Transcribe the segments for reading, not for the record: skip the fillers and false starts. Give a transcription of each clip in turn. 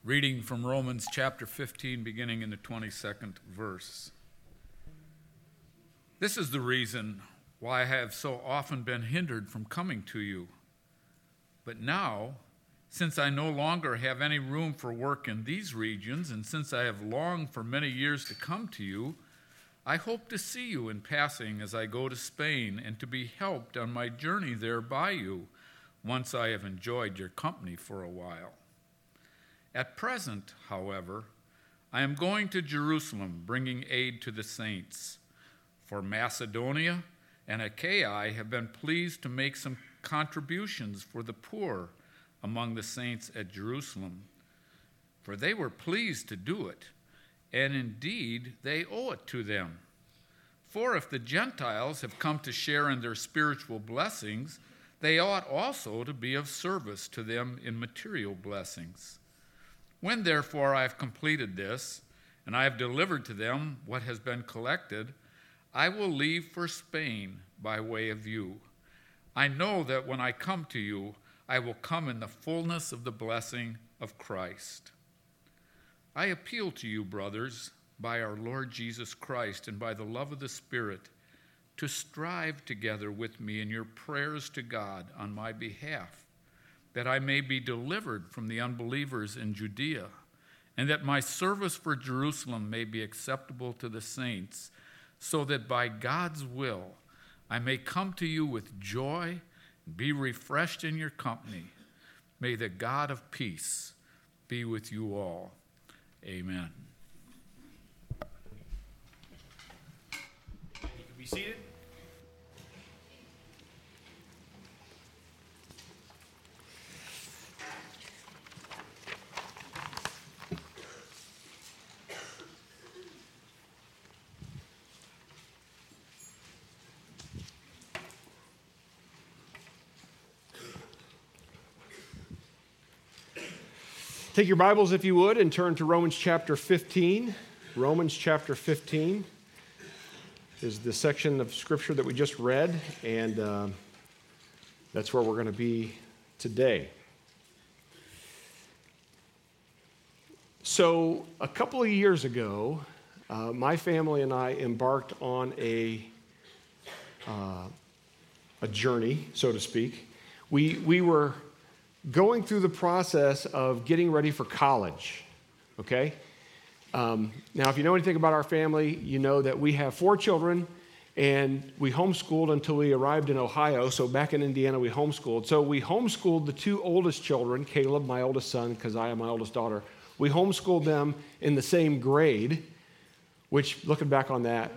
Reading from Romans chapter 15, beginning in the 22nd verse. This is the reason why I have so often been hindered from coming to you. But now, since I no longer have any room for work in these regions, and since I have longed for many years to come to you, I hope to see you in passing as I go to Spain and to be helped on my journey there by you, once I have enjoyed your company for a while. At present, however, I am going to Jerusalem, bringing aid to the saints. For Macedonia and Achaia have been pleased to make some contributions for the poor among the saints at Jerusalem. For they were pleased to do it, and indeed they owe it to them. For if the Gentiles have come to share in their spiritual blessings, they ought also to be of service to them in material blessings. When therefore I have completed this, and I have delivered to them what has been collected, I will leave for Spain by way of you. I know that when I come to you, I will come in the fullness of the blessing of Christ. I appeal to you, brothers, by our Lord Jesus Christ and by the love of the Spirit, to strive together with me in your prayers to God on my behalf, that I may be delivered from the unbelievers in Judea, and that my service for Jerusalem may be acceptable to the saints, so that by God's will I may come to you with joy and be refreshed in your company. May the God of peace be with you all. Amen. You can be seated. Take your Bibles, if you would, and turn to Romans chapter 15. Romans chapter 15 is the section of Scripture that we just read, and that's where we're going to be today. So, a couple of years ago, my family and I embarked on a journey, so to speak. We were going through the process of getting ready for college, okay? Now, if you know anything about our family, you know that we have 4 children, and we homeschooled until we arrived in Ohio. So back in Indiana, we homeschooled. So we homeschooled the 2 oldest children, Caleb, my oldest son, Keziah, my oldest daughter. We homeschooled them in the same grade, which, looking back on that,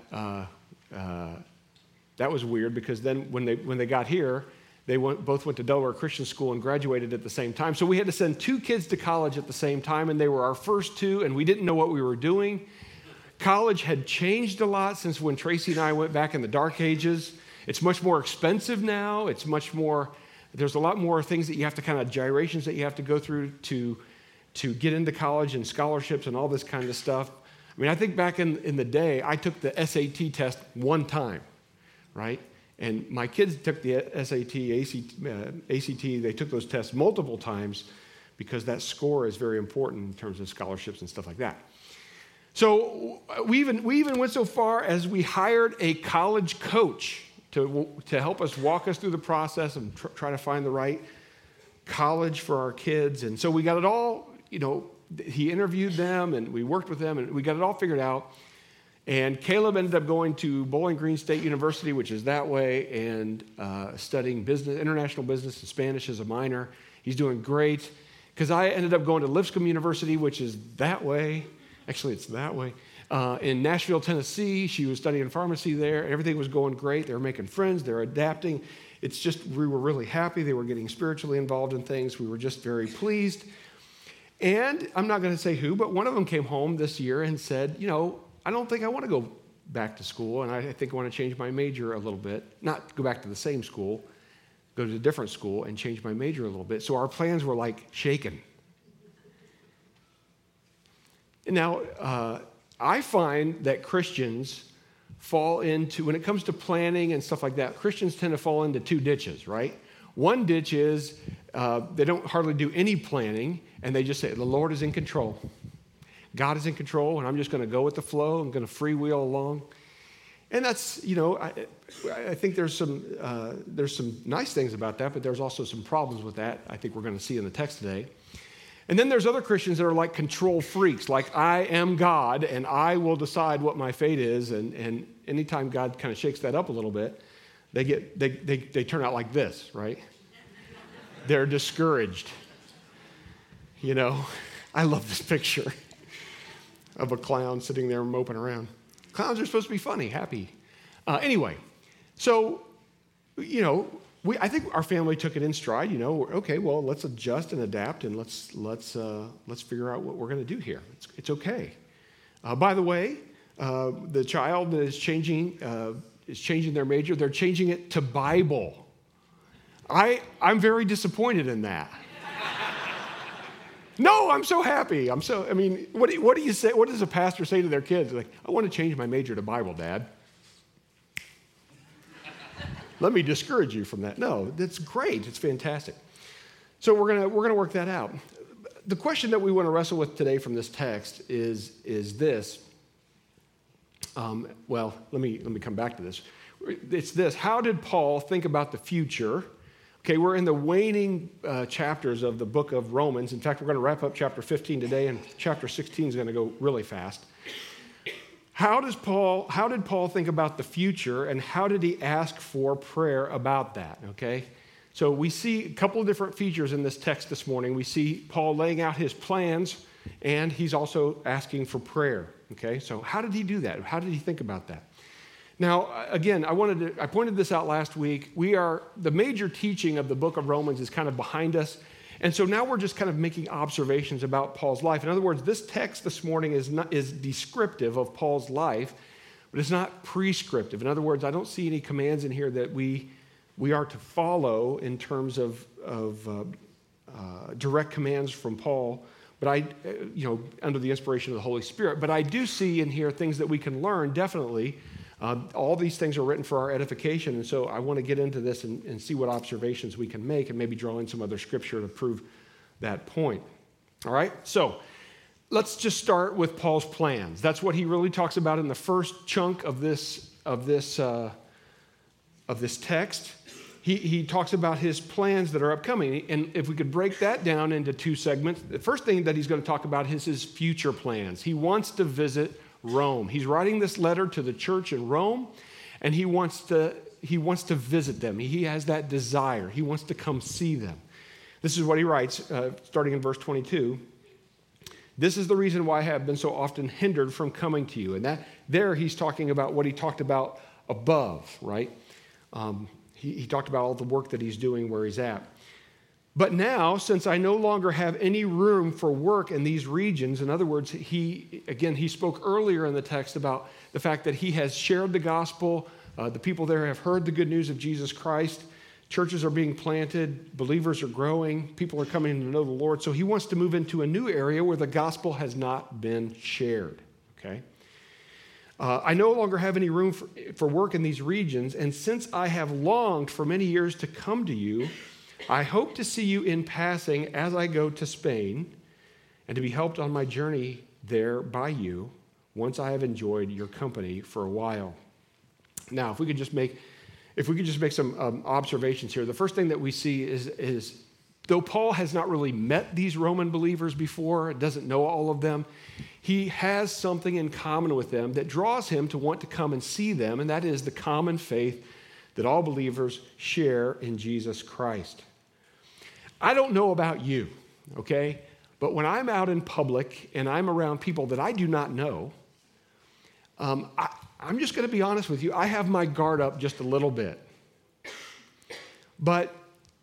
that was weird, because then when they got here, they both went to Delaware Christian School and graduated at the same time. So we had to send 2 kids to college at the same time, and they were our first 2, and we didn't know what we were doing. College had changed a lot since when Tracy and I went back in the dark ages. It's much more expensive now. There's a lot more things that you have to gyrations that you have to go through to get into college, and scholarships and all this kind of stuff. I mean, I think back in the day, I took the SAT test 1 time, right? And my kids took the SAT, ACT, they took those tests multiple times, because that score is very important in terms of scholarships and stuff like that. So we even went so far as we hired a college coach to help us walk us through the process and try to find the right college for our kids. And so we got it all, he interviewed them and we worked with them and we got it all figured out. And Caleb ended up going to Bowling Green State University, which is that way, and studying international business and Spanish as a minor. He's doing great. Keziah ended up going to Lipscomb University, which is that way. Actually, it's that way. In Nashville, Tennessee. She was studying pharmacy there. Everything was going great. They were making friends. They were adapting. It's just, we were really happy. They were getting spiritually involved in things. We were just very pleased. And I'm not going to say who, but one of them came home this year and said, I don't think I want to go back to school, and I think I want to change my major a little bit. Not go back to the same school, go to a different school and change my major a little bit. So our plans were shaken. Now, I find that Christians fall into, when it comes to planning and stuff like that, Christians tend to fall into 2 ditches, right? One ditch is They don't hardly do any planning, and they just say, the Lord is in control. God is in control, and I'm just going to go with the flow. I'm going to freewheel along. And that's, I think there's some nice things about that, but there's also some problems with that I think we're going to see in the text today. And then there's other Christians that are like control freaks, like I am God, and I will decide what my fate is. And anytime God kind of shakes that up a little bit, they turn out like this, right? They're discouraged. I love this picture of a clown sitting there moping around. Clowns are supposed to be funny, happy. Anyway, so, I think our family took it in stride. Okay, well, let's adjust and adapt, and let's figure out what we're going to do here. It's okay. By the way, the child that is changing their major. They're changing it to Bible. I'm very disappointed in that. No, I'm so happy. What do you say? What does a pastor say to their kids? Like, I want to change my major to Bible, Dad. Let me discourage you from that. No, that's great. It's fantastic. So we're gonna work that out. The question that we want to wrestle with today from this text is this. Let me come back to this. It's this: how did Paul think about the future? Okay, we're in the waning chapters of the book of Romans. In fact, we're going to wrap up chapter 15 today, and chapter 16 is going to go really fast. How did Paul think about the future, and how did he ask for prayer about that? Okay, so we see a couple of different features in this text this morning. We see Paul laying out his plans, and he's also asking for prayer. Okay, so how did he do that? How did he think about that? Now, again, I pointed this out last week. The major teaching of the book of Romans is kind of behind us. And so now we're just kind of making observations about Paul's life. In other words, this text this morning is descriptive of Paul's life, but it's not prescriptive. In other words, I don't see any commands in here that we are to follow in terms of direct commands from Paul, but under the inspiration of the Holy Spirit. But I do see in here things that we can learn, definitely. All these things are written for our edification, and so I want to get into this and see what observations we can make and maybe draw in some other scripture to prove that point. All right? So let's just start with Paul's plans. That's what he really talks about in the first chunk of this text. He talks about his plans that are upcoming, and if we could break that down into two segments, the first thing that he's going to talk about is his future plans. He wants to visit Rome. He's writing this letter to the church in Rome, and he wants to visit them. He has that desire. He wants to come see them. This is what he writes, starting in verse 22. This is the reason why I have been so often hindered from coming to you. And there he's talking about what he talked about above, right? He talked about all the work that he's doing where he's at. But now, since I no longer have any room for work in these regions, in other words, he spoke earlier in the text about the fact that he has shared the gospel. The people there have heard the good news of Jesus Christ. Churches are being planted. Believers are growing. People are coming to know the Lord. So he wants to move into a new area where the gospel has not been shared. Okay? I no longer have any room for work in these regions, and since I have longed for many years to come to you, I hope to see you in passing as I go to Spain and to be helped on my journey there by you once I have enjoyed your company for a while. Now, if we could just make some observations here. The first thing that we see is though Paul has not really met these Roman believers before, doesn't know all of them, he has something in common with them that draws him to want to come and see them, and that is the common faith that all believers share in Jesus Christ. I don't know about you, okay? But when I'm out in public and I'm around people that I do not know, I'm just going to be honest with you. I have my guard up just a little bit. But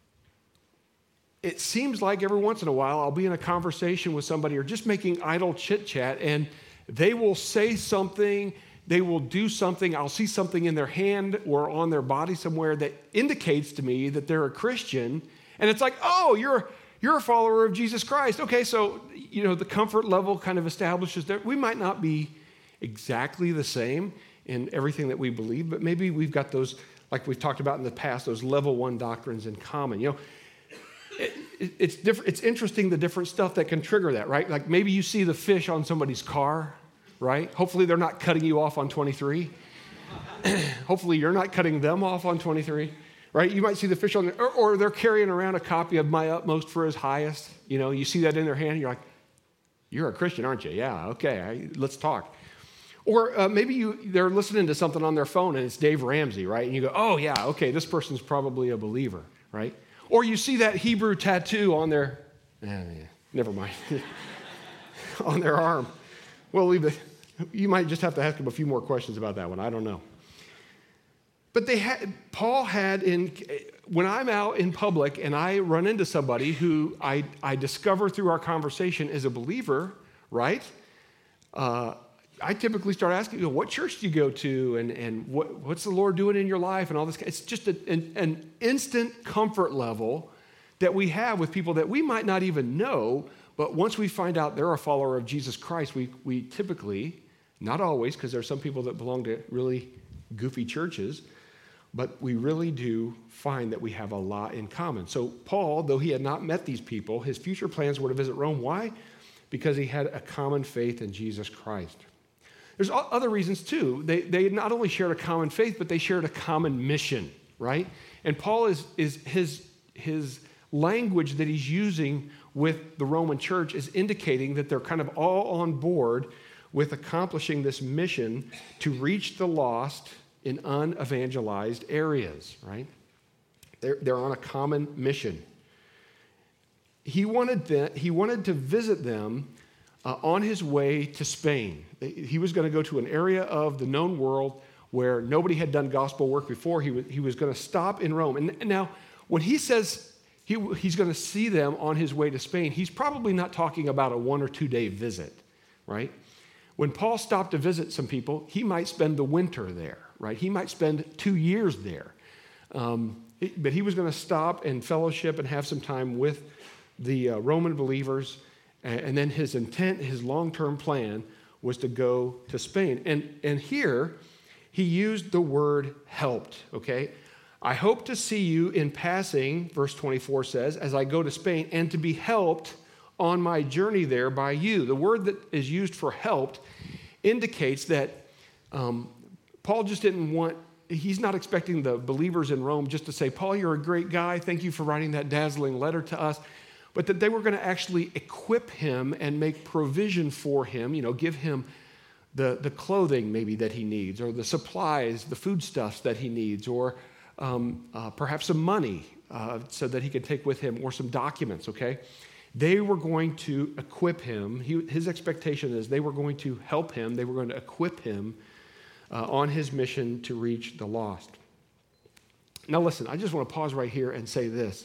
it seems like every once in a while I'll be in a conversation with somebody or just making idle chit-chat, and they will say something, they will do something, I'll see something in their hand or on their body somewhere that indicates to me that they're a Christian. And it's like, oh, you're a follower of Jesus Christ. Okay, so, the comfort level kind of establishes that we might not be exactly the same in everything that we believe, but maybe we've got those, like we've talked about in the past, those level one doctrines in common. it's different. It's interesting the different stuff that can trigger that, right? Like maybe you see the fish on somebody's car, right? Hopefully they're not cutting you off on 23. Hopefully you're not cutting them off on 23, right? You might see the fish on there, or they're carrying around a copy of My Utmost for His Highest. You see that in their hand, and you're like, you're a Christian, aren't you? Yeah, okay, let's talk. Or maybe they're listening to something on their phone, and it's Dave Ramsey, right? And you go, oh, yeah, okay, this person's probably a believer, right? Or you see that Hebrew tattoo on their, never mind, on their arm. We'll leave it. You might just have to ask them a few more questions about that one. I don't know. But Paul had when I'm out in public and I run into somebody who I discover through our conversation is a believer, right? I typically start asking, what church do you go to, and what's the Lord doing in your life, and all this. It's just an instant comfort level that we have with people that we might not even know, but once we find out they're a follower of Jesus Christ, we typically, not always, because there are some people that belong to really goofy churches, but we really do find that we have a lot in common. So Paul, though he had not met these people, his future plans were to visit Rome. Why? Because he had a common faith in Jesus Christ. There's other reasons too. They not only shared a common faith, but they shared a common mission, right? And Paul is his language that he's using with the Roman church is indicating that they're kind of all on board with accomplishing this mission to reach the lost in unevangelized areas, right? They're on a common mission. He wanted to visit them on his way to Spain. He was going to go to an area of the known world where nobody had done gospel work before. He was going to stop in Rome. And now, when he says he's going to see them on his way to Spain, he's probably not talking about a 1 or 2 day visit, right? When Paul stopped to visit some people, he might spend the winter there, right? He might spend 2 years there. But he was going to stop and fellowship and have some time with the Roman believers. And then his intent, his long-term plan was to go to Spain. And here, he used the word helped, okay? I hope to see you in passing, verse 24 says, as I go to Spain, and to be helped on my journey there by you. The word that is used for helped indicates that Paul just didn't want, he's not expecting the believers in Rome just to say, Paul, you're a great guy. Thank you for writing that dazzling letter to us. But that they were going to actually equip him and make provision for him, give him the clothing maybe that he needs, or the supplies, the foodstuffs that he needs, or perhaps some money so that he could take with him, or some documents, okay? They were going to equip him. His expectation is they were going to help him. They were going to equip him on his mission to reach the lost. Now listen, I just want to pause right here and say this.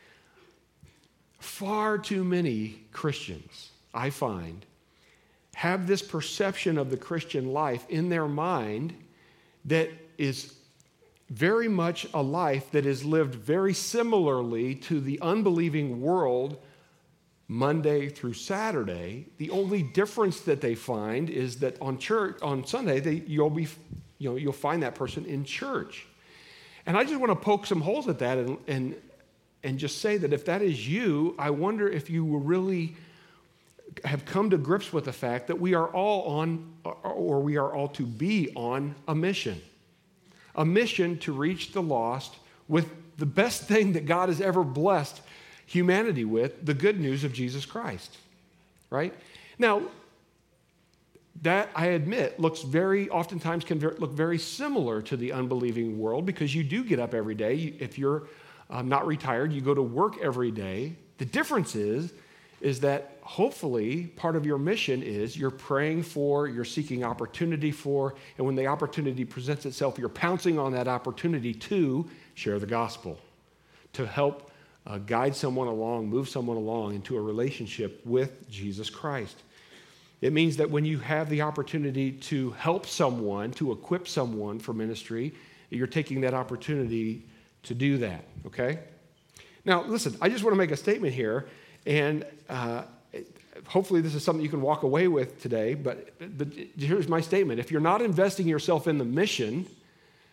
Far too many Christians, I find, have this perception of the Christian life in their mind that is very much a life that is lived very similarly to the unbelieving world Monday through Saturday. The only difference that they find is that on Sunday you'll find that person in church. And I just want to poke some holes at that and just say that if that is you, I wonder if you will really have come to grips with the fact that we are all to be on a mission to reach the lost with the best thing that God has ever blessed humanity with, the good news of Jesus Christ, right? Now, that, I admit, oftentimes can look very similar to the unbelieving world, because you do get up every day. If you're not retired, you go to work every day. The difference is that hopefully part of your mission is you're praying for, you're seeking opportunity for, and when the opportunity presents itself, you're pouncing on that opportunity to share the gospel, to help guide someone along, move someone along into a relationship with Jesus Christ. It means that when you have the opportunity to help someone, to equip someone for ministry, you're taking that opportunity to do that, okay? Now, listen, I just want to make a statement here, and hopefully this is something you can walk away with today, but here's my statement. If you're not investing yourself in the mission,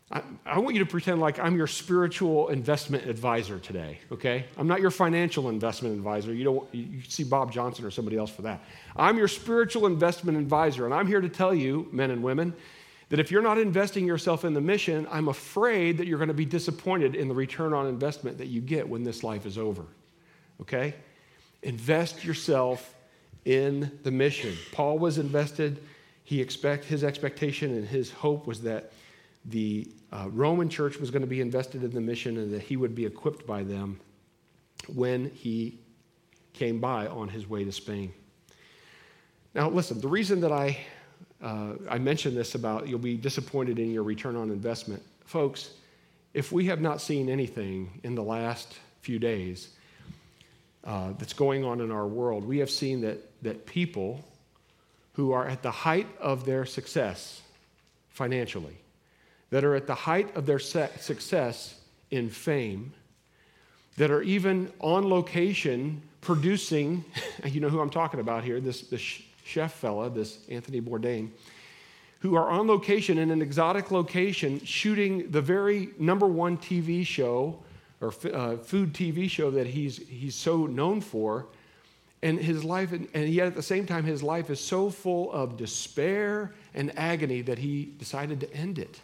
I want you to pretend like I'm your spiritual investment advisor today, okay? I'm not your financial investment advisor. You see Bob Johnson or somebody else for that. I'm your spiritual investment advisor, and I'm here to tell you, men and women, that if you're not investing yourself in the mission, I'm afraid that you're going to be disappointed in the return on investment that you get when this life is over, okay? Invest yourself in the mission. Paul was invested. His expectation and his hope was that the Roman church was going to be invested in the mission and that he would be equipped by them when he came by on his way to Spain. Now, listen, the reason that I mentioned this about you'll be disappointed in your return on investment, folks, if we have not seen anything in the last few days that's going on in our world, we have seen that people who are at the height of their success financially, that are at the height of their success in fame, that are even on location producing, you know who I'm talking about here, this chef fella, this Anthony Bourdain, who are on location in an exotic location shooting the very number one TV show or food TV show that he's so known for, and his life, and yet at the same time his life is so full of despair and agony that he decided to end it.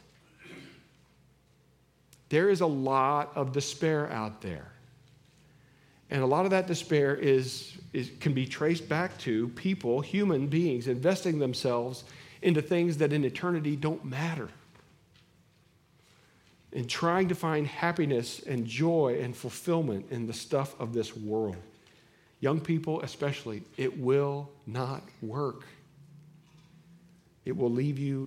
There is a lot of despair out there. And a lot of that despair can be traced back to people, human beings, investing themselves into things that in eternity don't matter. And trying to find happiness and joy and fulfillment in the stuff of this world. Young people especially, it will not work. It will leave you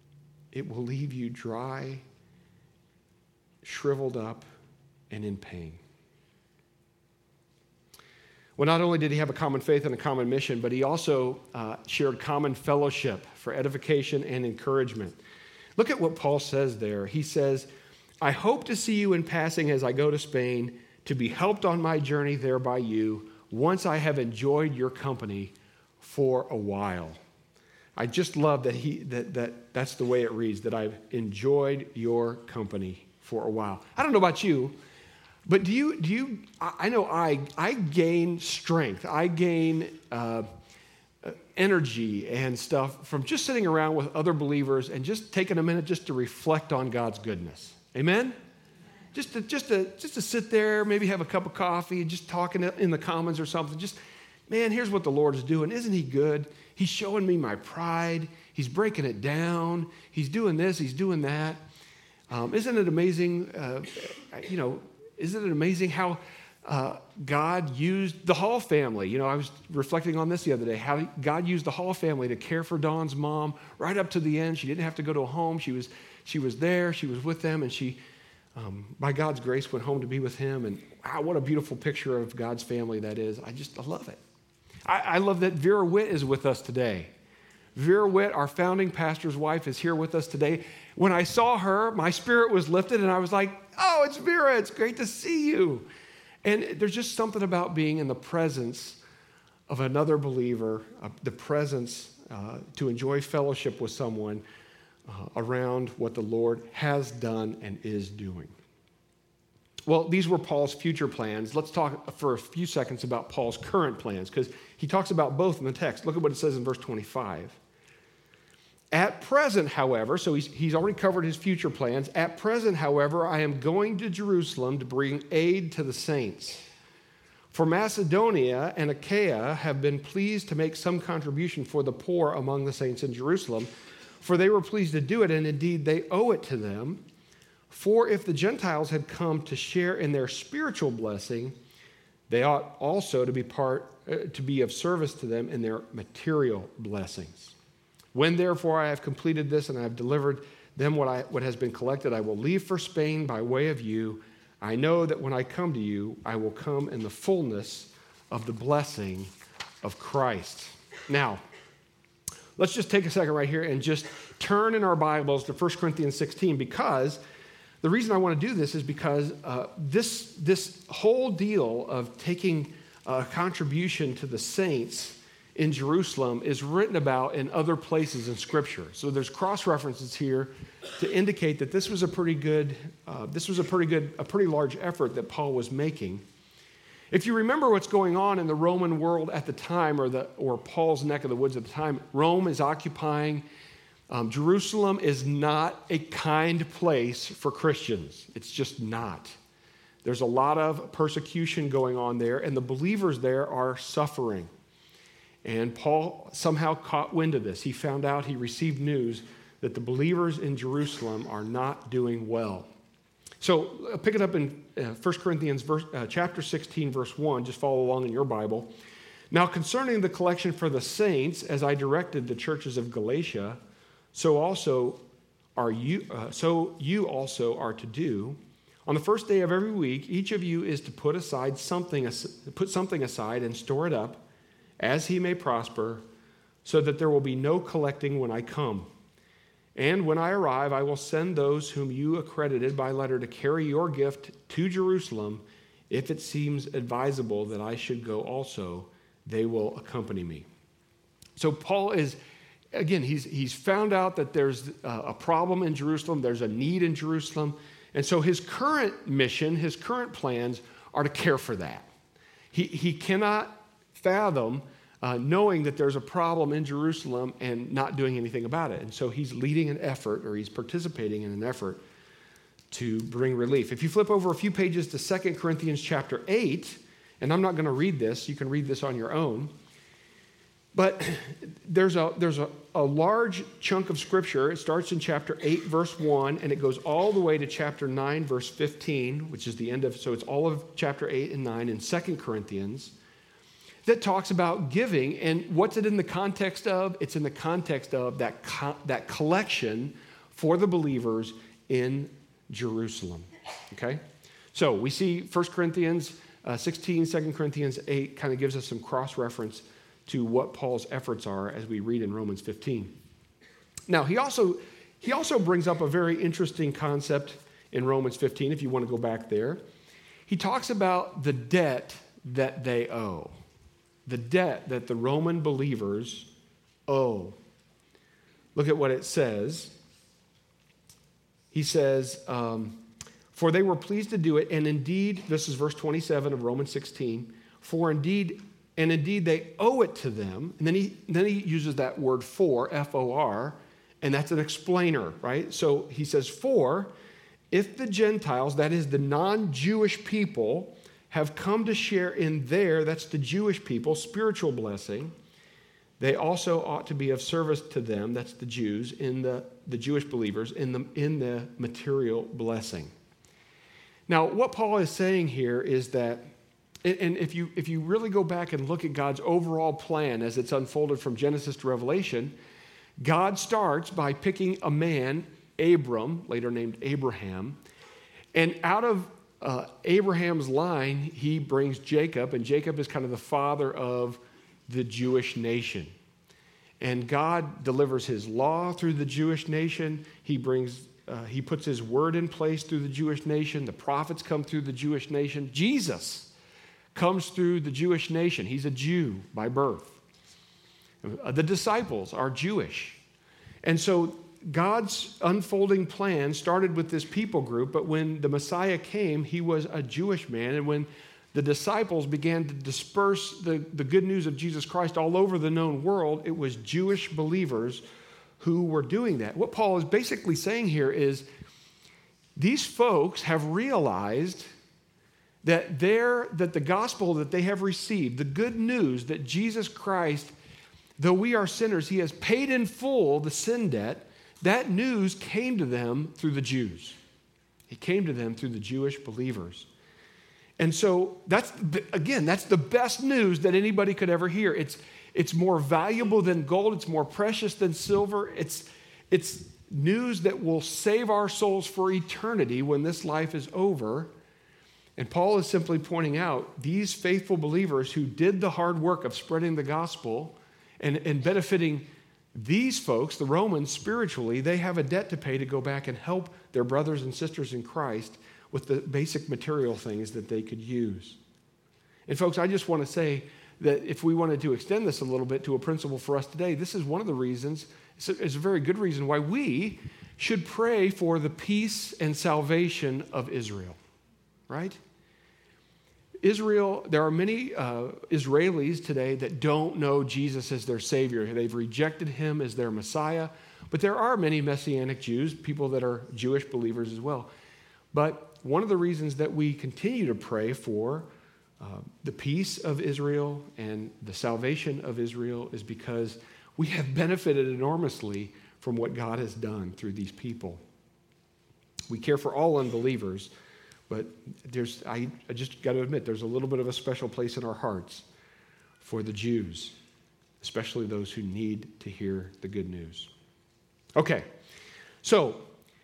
dry, shriveled up, and in pain. Well, not only did he have a common faith and a common mission, but he also shared common fellowship for edification and encouragement. Look at what Paul says there. He says, I hope to see you in passing as I go to Spain, to be helped on my journey there by you, once I have enjoyed your company for a while. I just love that that's the way it reads, that I've enjoyed your company for a while. I don't know about you, but do you? I know I gain strength. I gain energy and stuff from just sitting around with other believers and just taking a minute just to reflect on God's goodness. Amen? Just to sit there, maybe have a cup of coffee, and just talking in the commons or something. Just, man, here's what the Lord is doing. Isn't he good? He's showing me my pride. He's breaking it down. He's doing this. He's doing that. Isn't it amazing? Isn't it amazing how God used the Hall family? I was reflecting on this the other day, how God used the Hall family to care for Dawn's mom right up to the end. She didn't have to go to a home. She was there. She was with them, and she, by God's grace, went home to be with him. And wow, what a beautiful picture of God's family that is. I love it. I love that Vera Witt is with us today. Vera Witt, our founding pastor's wife, is here with us today. When I saw her, my spirit was lifted, and I was like, oh, it's Vera. It's great to see you. And there's just something about being in the presence of another believer, the presence to enjoy fellowship with someone around what the Lord has done and is doing. Well, these were Paul's future plans. Let's talk for a few seconds about Paul's current plans, because he talks about both in the text. Look at what it says in verse 25. At present, however, so he's already covered his future plans. At present, however, I am going to Jerusalem to bring aid to the saints. For Macedonia and Achaia have been pleased to make some contribution for the poor among the saints in Jerusalem, for they were pleased to do it, and indeed they owe it to them. For if the Gentiles had come to share in their spiritual blessing, they ought also to be of service to them in their material blessings. When therefore I have completed this and I have delivered them what has been collected, I will leave for Spain by way of you. I know that when I come to you, I will come in the fullness of the blessing of Christ. Now, let's just take a second right here and just turn in our Bibles to 1 Corinthians 16, because the reason I want to do this is because this whole deal of taking a contribution to the saints in Jerusalem is written about in other places in Scripture. So there's cross-references here to indicate that this was a pretty large effort that Paul was making. If you remember what's going on in the Roman world at the time, or Paul's neck of the woods at the time, Rome is occupying. Jerusalem is not a kind place for Christians. It's just not. There's a lot of persecution going on there, and the believers there are suffering. And Paul somehow caught wind of this. He found out, he received news that the believers in Jerusalem are not doing well. So pick it up in 1 Corinthians chapter 16, verse 1. Just follow along in your Bible. Now concerning the collection for the saints, as I directed the churches of Galatia, so you also are to do. On the first day of every week, each of you is to put something aside and store it up, as he may prosper, so that there will be no collecting when I come. And when I arrive, I will send those whom you accredited by letter to carry your gift to Jerusalem. If it seems advisable that I should go also, they will accompany me. So Paul is, again, he's found out that there's a problem in Jerusalem, there's a need in Jerusalem, and so his current mission, his current plans are to care for that. He cannot fathom knowing that there's a problem in Jerusalem and not doing anything about it. And so he's leading an effort, or he's participating in an effort to bring relief. If you flip over a few pages to 2 Corinthians chapter 8, and I'm not going to read this, you can read this on your own, but there's a large chunk of Scripture. It starts in chapter 8, verse 1, and it goes all the way to chapter 9, verse 15, which is the end of, so it's all of chapter 8 and 9 in 2 Corinthians, that talks about giving. And what's it in the context of? It's in the context of that collection for the believers in Jerusalem. Okay? So we see 1 Corinthians 16, 2 Corinthians 8 kind of gives us some cross-reference to what Paul's efforts are as we read in Romans 15. Now, he also brings up a very interesting concept in Romans 15, if you want to go back there. He talks about the debt that they owe. The debt that the Roman believers owe. Look at what it says. He says, for they were pleased to do it, and indeed, this is verse 27 of Romans 16, indeed they owe it to them. And then he uses that word for, F-O-R, and that's an explainer, right? So he says, for if the Gentiles, that is the non-Jewish people, have come to share in that's the Jewish people, spiritual blessing, they also ought to be of service to them, that's the Jews, in the Jewish believers, in the material blessing. Now, what Paul is saying here is that, and if you really go back and look at God's overall plan as it's unfolded from Genesis to Revelation, God starts by picking a man, Abram, later named Abraham, and out of Abraham's line, he brings Jacob, and Jacob is kind of the father of the Jewish nation. And God delivers his law through the Jewish nation. He puts his word in place through the Jewish nation. The prophets come through the Jewish nation. Jesus comes through the Jewish nation. He's a Jew by birth. The disciples are Jewish. And so God's unfolding plan started with this people group, but when the Messiah came, he was a Jewish man. And when the disciples began to disperse the good news of Jesus Christ all over the known world, it was Jewish believers who were doing that. What Paul is basically saying here is these folks have realized that the gospel that they have received, the good news that Jesus Christ, though we are sinners, he has paid in full the sin debt. That news came to them through the Jews. It came to them through the Jewish believers. And so that's the best news that anybody could ever hear. It's more valuable than gold. It's more precious than silver. It's news that will save our souls for eternity when this life is over. And Paul is simply pointing out these faithful believers who did the hard work of spreading the gospel and benefiting these folks, the Romans, spiritually, they have a debt to pay to go back and help their brothers and sisters in Christ with the basic material things that they could use. And folks, I just want to say that if we wanted to extend this a little bit to a principle for us today, this is one of the reasons, it's a very good reason why we should pray for the peace and salvation of Israel, right? Israel, there are many Israelis today that don't know Jesus as their Savior. They've rejected him as their Messiah. But there are many Messianic Jews, people that are Jewish believers as well. But one of the reasons that we continue to pray for the peace of Israel and the salvation of Israel is because we have benefited enormously from what God has done through these people. We care for all unbelievers, but I just got to admit, there's a little bit of a special place in our hearts for the Jews, especially those who need to hear the good news. Okay, so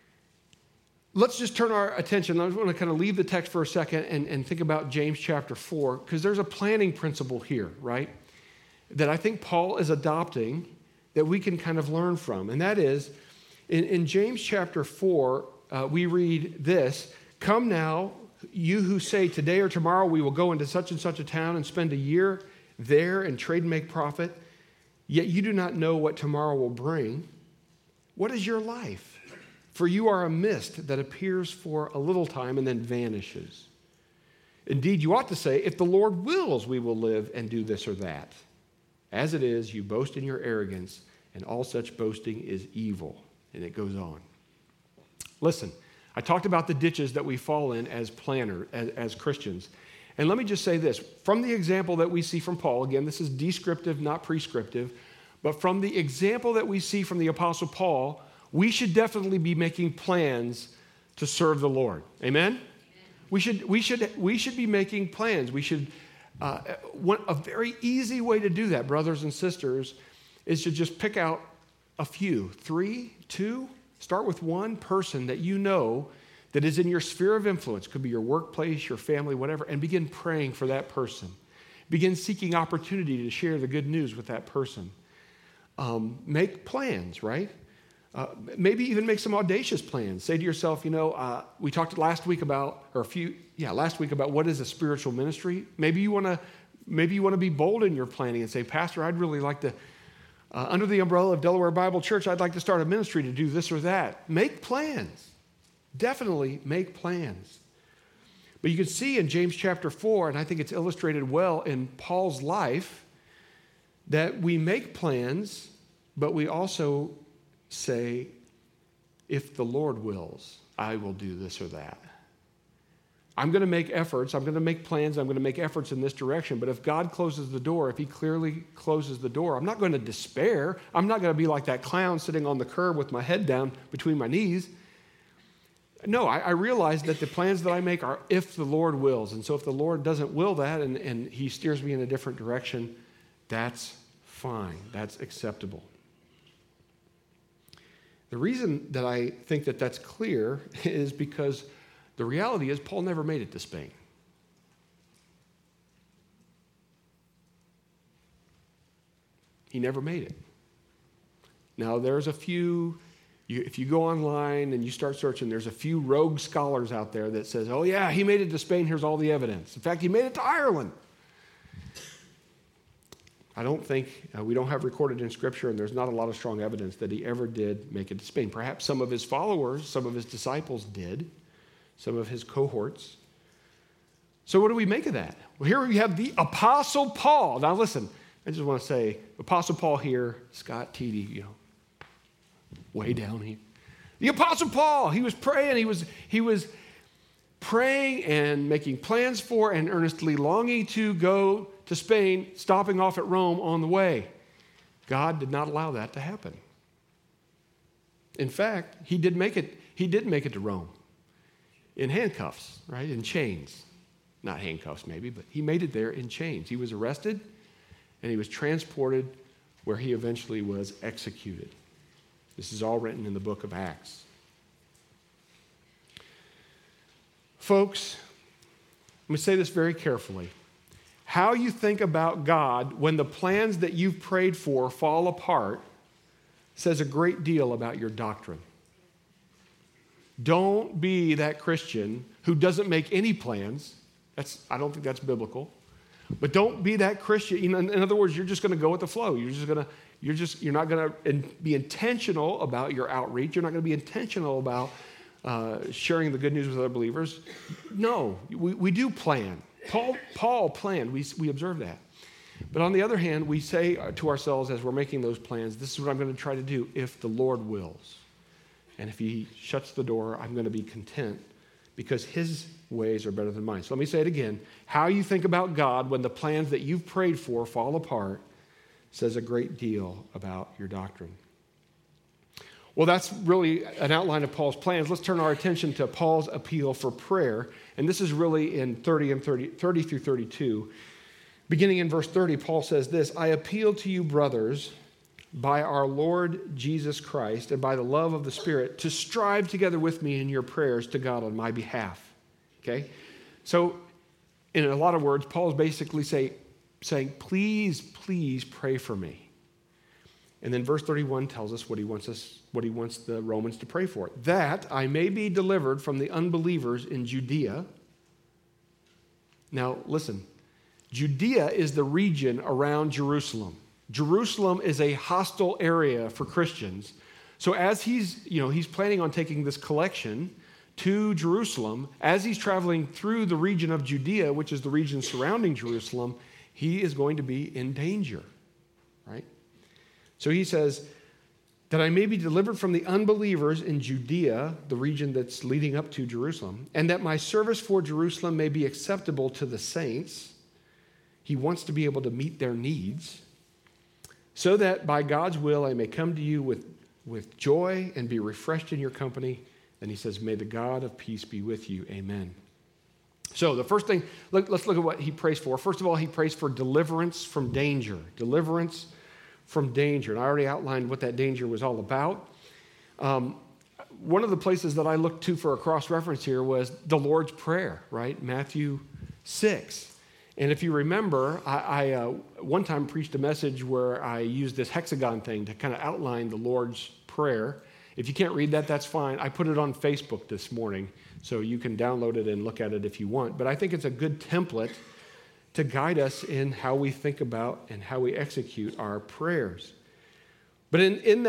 let's just turn our attention. I want to kind of leave the text for a second and think about James chapter 4, because there's a planning principle here, right, that I think Paul is adopting that we can kind of learn from. And that is, in James chapter 4, we read this: "Come now, you who say today or tomorrow we will go into such and such a town and spend a year there and trade and make profit, yet you do not know what tomorrow will bring. What is your life? For you are a mist that appears for a little time and then vanishes. Indeed, you ought to say, if the Lord wills, we will live and do this or that. As it is, you boast in your arrogance, and all such boasting is evil." And it goes on. Listen, I talked about the ditches that we fall in as as Christians. And let me just say this. From the example that we see from Paul, again, this is descriptive, not prescriptive, but from the example that we see from the Apostle Paul, we should definitely be making plans to serve the Lord. Amen? We should be making plans. We should. A very easy way to do that, brothers and sisters, is to just pick out a few, 3, 2. Start with one person that you know that is in your sphere of influence. Could be your workplace, your family, whatever, and begin praying for that person. Begin seeking opportunity to share the good news with that person. Make plans, right? Maybe even make some audacious plans. Say to yourself, we talked last week about what is a spiritual ministry. Maybe you want to be bold in your planning and say, Pastor, I'd really like to, under the umbrella of Delaware Bible Church, I'd like to start a ministry to do this or that. Make plans. Definitely make plans. But you can see in James chapter 4, and I think it's illustrated well in Paul's life, that we make plans, but we also say, if the Lord wills, I will do this or that. I'm going to make efforts. I'm going to make plans. I'm going to make efforts in this direction. But if God closes the door, if he clearly closes the door, I'm not going to despair. I'm not going to be like that clown sitting on the curb with my head down between my knees. No, I realize that the plans that I make are if the Lord wills. And so if the Lord doesn't will that and he steers me in a different direction, that's fine. That's acceptable. The reason that I think that that's clear is because the reality is Paul never made it to Spain. He never made it. Now, there's a few, if you go online and you start searching, there's a few rogue scholars out there that says, oh yeah, he made it to Spain, here's all the evidence. In fact, he made it to Ireland. I don't think, we don't have recorded in Scripture, and there's not a lot of strong evidence that he ever did make it to Spain. Perhaps some of his followers, some of his disciples did, some of his cohorts. So what do we make of that? Well, here we have the Apostle Paul. Now listen, I just want to say, Apostle Paul here, Scott Teedy, way down here. The Apostle Paul, he was praying, he was praying and making plans for and earnestly longing to go to Spain, stopping off at Rome on the way. God did not allow that to happen. In fact, he did make it to Rome in handcuffs, right? In chains. Not handcuffs maybe, but he made it there in chains. He was arrested and he was transported where he eventually was executed. This is all written in the book of Acts. Folks, let me say this very carefully. How you think about God when the plans that you've prayed for fall apart says a great deal about your doctrine. Don't be that Christian who doesn't make any plans. I don't think that's biblical. But don't be that Christian. In other words, you're just going to go with the flow. You're not going to be intentional about your outreach. You're not going to be intentional about sharing the good news with other believers. No, we do plan. Paul planned. We observe that. But on the other hand, we say to ourselves as we're making those plans, this is what I'm going to try to do if the Lord wills. And if he shuts the door, I'm going to be content because his ways are better than mine. So let me say it again. How you think about God when the plans that you've prayed for fall apart says a great deal about your doctrine. Well, that's really an outline of Paul's plans. Let's turn our attention to Paul's appeal for prayer. And this is really in 30 through 32. Beginning in verse 30, Paul says this, I appeal to you, brothers, by our Lord Jesus Christ and by the love of the Spirit, to strive together with me in your prayers to God on my behalf. Okay? So, in a lot of words, Paul's basically saying, please pray for me. And then verse 31 tells us what he wants the Romans to pray for. That I may be delivered from the unbelievers in Judea. Now, listen. Judea is the region around Jerusalem. Jerusalem is a hostile area for Christians. So as he's planning on taking this collection to Jerusalem, as he's traveling through the region of Judea, which is the region surrounding Jerusalem, he is going to be in danger, right? So he says, that I may be delivered from the unbelievers in Judea, the region that's leading up to Jerusalem, and that my service for Jerusalem may be acceptable to the saints. He wants to be able to meet their needs, so that by God's will I may come to you with joy and be refreshed in your company. And he says, may the God of peace be with you. Amen. So the first thing, let's look at what he prays for. First of all, he prays for deliverance from danger. Deliverance from danger. And I already outlined what that danger was all about. One of the places that I looked to for a cross-reference here was the Lord's Prayer, right? Matthew 6. And if you remember, I one time preached a message where I used this hexagon thing to kind of outline the Lord's Prayer. If you can't read that, that's fine. I put it on Facebook this morning, so you can download it and look at it if you want. But I think it's a good template to guide us in how we think about and how we execute our prayers. But in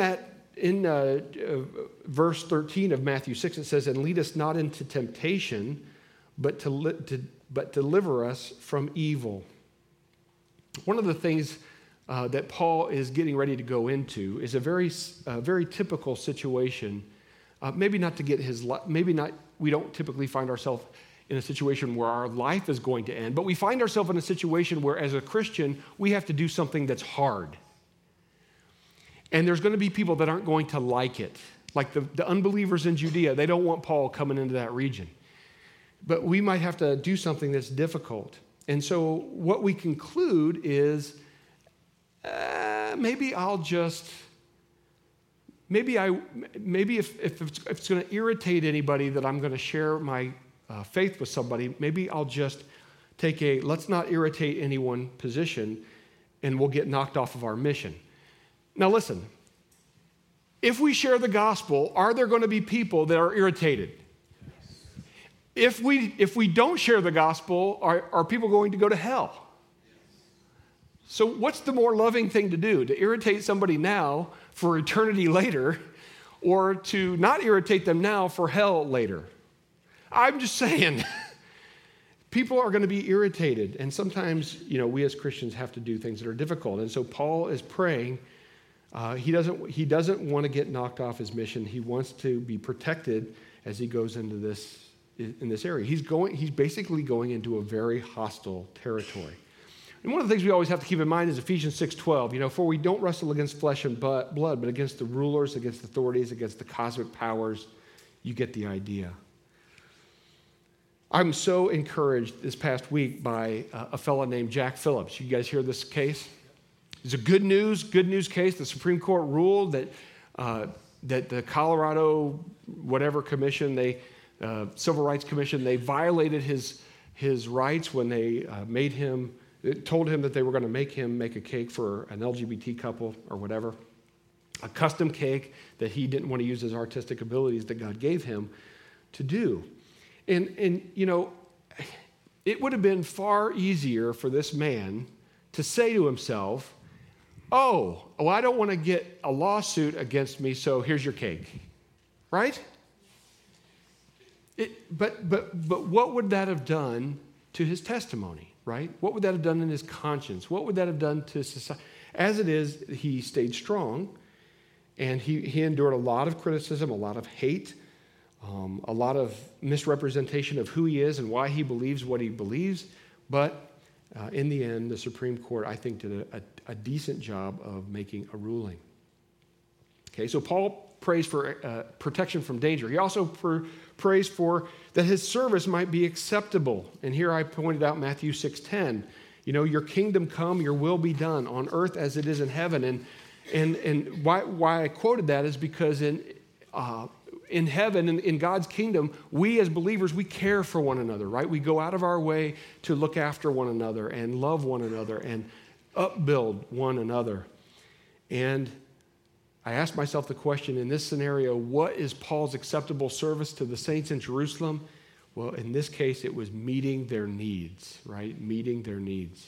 verse 13 of Matthew 6, it says, and lead us not into temptation, but deliver us from evil. One of the things that Paul is getting ready to go into is a very typical situation. Maybe not to get we don't typically find ourselves in a situation where our life is going to end, but we find ourselves in a situation where as a Christian, we have to do something that's hard. And there's going to be people that aren't going to like it. Like the unbelievers in Judea, they don't want Paul coming into that region. But we might have to do something that's difficult. And so what we conclude is, maybe if it's going to irritate anybody that I'm going to share my faith with somebody, maybe I'll just take let's not irritate anyone position, and we'll get knocked off of our mission. Now listen, if we share the gospel, are there going to be people that are irritated? If we don't share the gospel, are people going to go to hell? So what's the more loving thing to do? To irritate somebody now for eternity later, or to not irritate them now for hell later? I'm just saying, people are going to be irritated. And sometimes, we as Christians have to do things that are difficult. And so Paul is praying. He doesn't want to get knocked off his mission. He wants to be protected as he goes into this area. He's basically going into a very hostile territory. And one of the things we always have to keep in mind is Ephesians 6:12. For we don't wrestle against flesh and blood, but against the rulers, against authorities, against the cosmic powers. You get the idea. I'm so encouraged this past week by a fellow named Jack Phillips. You guys hear this case? It's a good news case. The Supreme Court ruled that the Colorado whatever commission, Civil Rights Commission, they violated his rights when they told him that they were going to make him make a cake for an LGBT couple or whatever, a custom cake that he didn't want to use his artistic abilities that God gave him to do. And it would have been far easier for this man to say to himself, oh, I don't want to get a lawsuit against me, so here's your cake. Right? But what would that have done to his testimony, right? What would that have done in his conscience? What would that have done to society? As it is, he stayed strong, and he endured a lot of criticism, a lot of hate, a lot of misrepresentation of who he is and why he believes what he believes. But in the end, the Supreme Court, I think, did a decent job of making a ruling. Okay, so Paul prays for protection from danger. He also prays for that his service might be acceptable. And here I pointed out Matthew 6:10. Your kingdom come, your will be done on earth as it is in heaven. And why I quoted that is because in heaven, in God's kingdom, we as believers, we care for one another, right? We go out of our way to look after one another and love one another and upbuild one another. And I asked myself the question in this scenario, what is Paul's acceptable service to the saints in Jerusalem? Well, in this case, it was meeting their needs, right? Meeting their needs.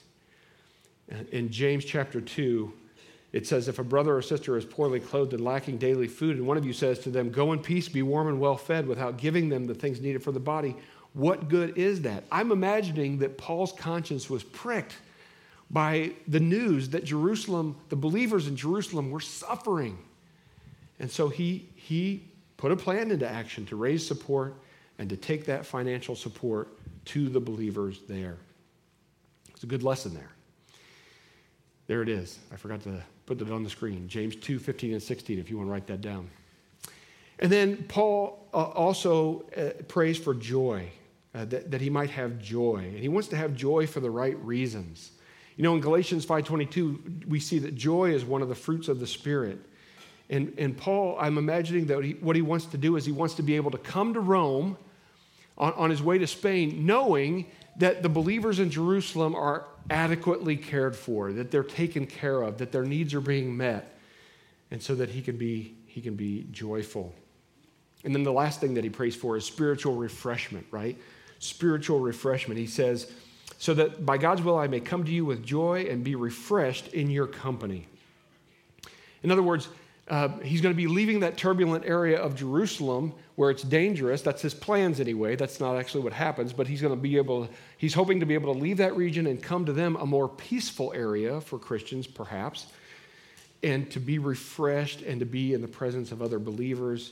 In James chapter 2, it says, if a brother or sister is poorly clothed and lacking daily food, and one of you says to them, go in peace, be warm and well fed, without giving them the things needed for the body, what good is that? I'm imagining that Paul's conscience was pricked by the news that Jerusalem, the believers in Jerusalem, were suffering. And so he put a plan into action to raise support and to take that financial support to the believers there. It's a good lesson there. There it is. I forgot to put it on the screen. James 2:15 and 16, if you want to write that down. And then Paul also prays for joy, that he might have joy. And he wants to have joy for the right reasons. In Galatians 5:22, we see that joy is one of the fruits of the Spirit. And Paul, I'm imagining that what he wants to do is he wants to be able to come to Rome on his way to Spain, knowing that the believers in Jerusalem are adequately cared for, that they're taken care of, that their needs are being met, and so that he can be joyful. And then the last thing that he prays for is spiritual refreshment, right? Spiritual refreshment. He says, so that by God's will I may come to you with joy and be refreshed in your company. In other words, he's going to be leaving that turbulent area of Jerusalem where it's dangerous. That's his plans anyway. That's not actually what happens, but he's hoping to be able to leave that region and come to them, a more peaceful area for Christians perhaps, and to be refreshed and to be in the presence of other believers.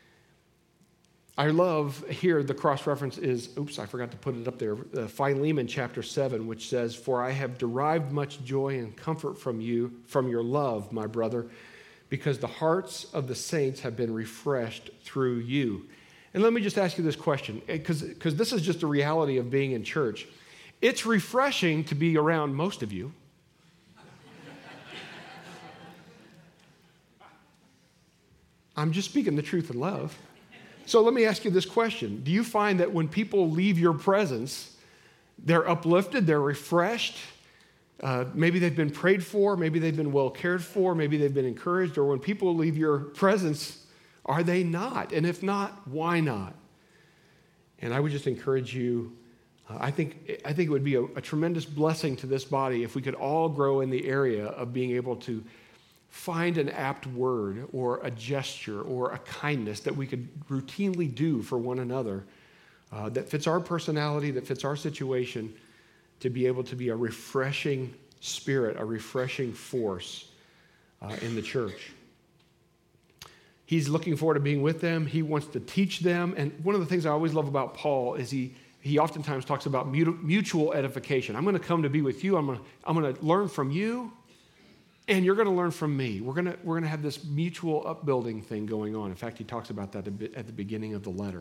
I love here the cross-reference is, I forgot to put it up there, Philemon chapter 7, which says, for I have derived much joy and comfort from you, from your love, my brother, because the hearts of the saints have been refreshed through you. And let me just ask you this question, because this is just a reality of being in church. It's refreshing to be around most of you. I'm just speaking the truth in love. So let me ask you this question. Do you find that when people leave your presence, they're uplifted, they're refreshed? Maybe they've been prayed for, maybe they've been well cared for, maybe they've been encouraged, or when people leave your presence, are they not? And if not, why not? And I would just encourage you, I think it would be a tremendous blessing to this body if we could all grow in the area of being able to find an apt word or a gesture or a kindness that we could routinely do for one another that fits our personality, that fits our situation, to be able to be a refreshing spirit, a refreshing force in the church. He's looking forward to being with them. He wants to teach them. And one of the things I always love about Paul is he oftentimes talks about mutual edification. I'm going to come to be with you. I'm going to learn from you, and you're going to learn from me. We're going to have this mutual upbuilding thing going on. In fact, he talks about that a bit at the beginning of the letter.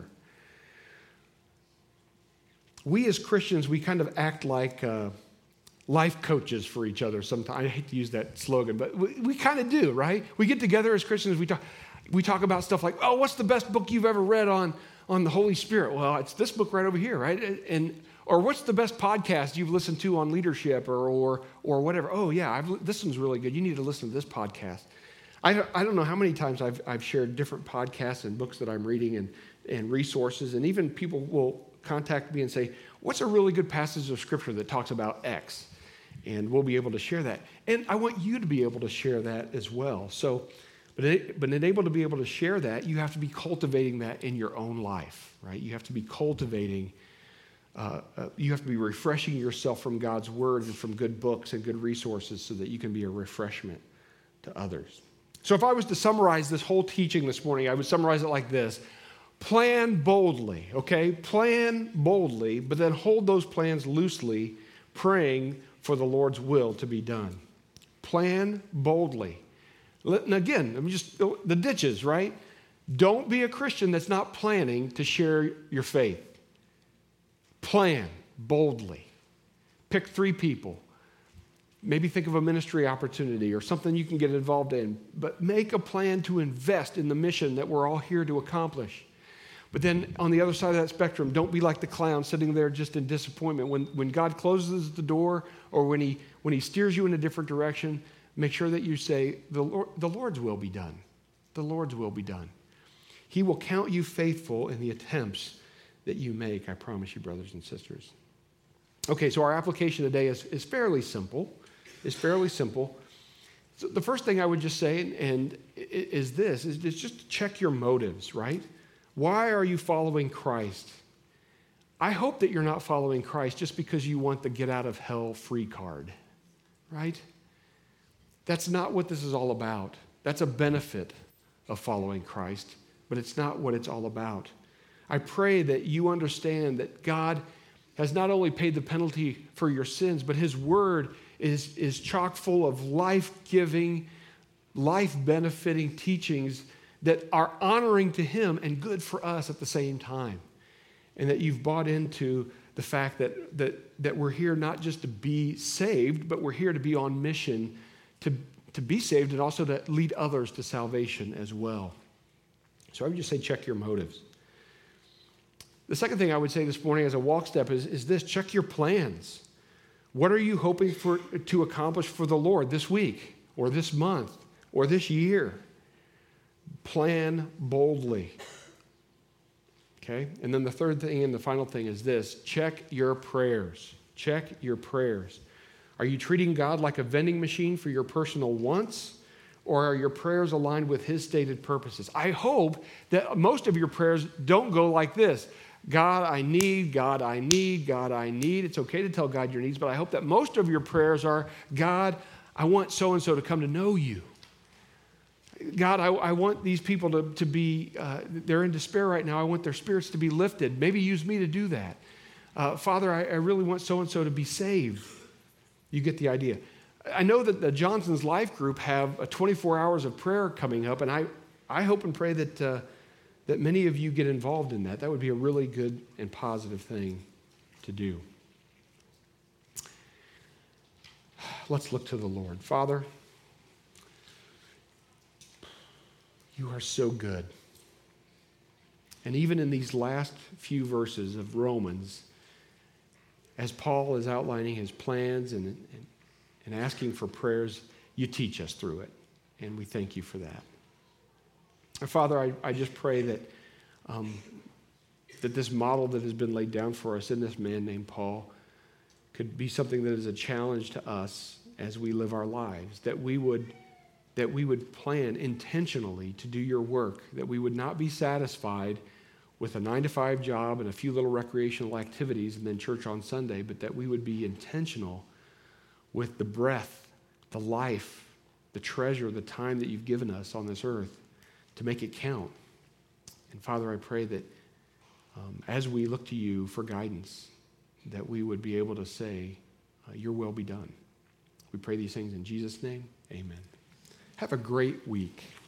We as Christians, we kind of act like life coaches for each other sometimes. I hate to use that slogan, but we kind of do, right? We get together as Christians, we talk about stuff like, oh, what's the best book you've ever read on the Holy Spirit? Well, it's this book right over here, right? Or what's the best podcast you've listened to on leadership or whatever? Oh, yeah, this one's really good. You need to listen to this podcast. I don't know how many times I've shared different podcasts and books that I'm reading and resources, and even people will contact me and say, what's a really good passage of Scripture that talks about X? And we'll be able to share that. And I want you to be able to share that as well. So, but able to be able to share that, you have to be cultivating that in your own life, right? You have to be cultivating, you have to be refreshing yourself from God's Word and from good books and good resources so that you can be a refreshment to others. So if I was to summarize this whole teaching this morning, I would summarize it like this. Plan boldly, okay? Plan boldly, but then hold those plans loosely, praying for the Lord's will to be done. Plan boldly. And again, the ditches, right? Don't be a Christian that's not planning to share your faith. Plan boldly. Pick 3 people. Maybe think of a ministry opportunity or something you can get involved in, but make a plan to invest in the mission that we're all here to accomplish. But then on the other side of that spectrum, don't be like the clown sitting there just in disappointment. When God closes the door or when he steers you in a different direction, make sure that you say, the Lord's will be done. The Lord's will be done. He will count you faithful in the attempts that you make, I promise you, brothers and sisters. Okay, so our application today is fairly simple. It's fairly simple. So the first thing I would just say is just check your motives, right? Why are you following Christ? I hope that you're not following Christ just because you want the get out of hell free card, right? That's not what this is all about. That's a benefit of following Christ, but it's not what it's all about. I pray that you understand that God has not only paid the penalty for your sins, but his word is chock full of life-giving, life-benefiting teachings that are honoring to him and good for us at the same time. And that you've bought into the fact that we're here not just to be saved, but we're here to be on mission to be saved and also to lead others to salvation as well. So I would just say check your motives. The second thing I would say this morning as a walk step is this: check your plans. What are you hoping to accomplish for the Lord this week or this month or this year? Plan boldly. Okay? And then the third thing and the final thing is this: check your prayers. Check your prayers. Are you treating God like a vending machine for your personal wants, or are your prayers aligned with his stated purposes? I hope that most of your prayers don't go like this: God, I need, God, I need, God, I need. It's okay to tell God your needs, but I hope that most of your prayers are, God, I want so-and-so to come to know you. God, I want these people to be, they're in despair right now. I want their spirits to be lifted. Maybe use me to do that. Father, I really want so-and-so to be saved. You get the idea. I know that the Johnson's Life Group have 24 hours of prayer coming up, and I hope and pray that many of you get involved in that. That would be a really good and positive thing to do. Let's look to the Lord. Father, you are so good. And even in these last few verses of Romans, as Paul is outlining his plans and asking for prayers, you teach us through it. And we thank you for that. And Father, I just pray that this model that has been laid down for us in this man named Paul could be something that is a challenge to us as we live our lives, that we would plan intentionally to do your work, that we would not be satisfied with a 9-to-5 job and a few little recreational activities and then church on Sunday, but that we would be intentional with the breath, the life, the treasure, the time that you've given us on this earth to make it count. And Father, I pray that as we look to you for guidance, that we would be able to say, your will be done. We pray these things in Jesus' name. Amen. Have a great week.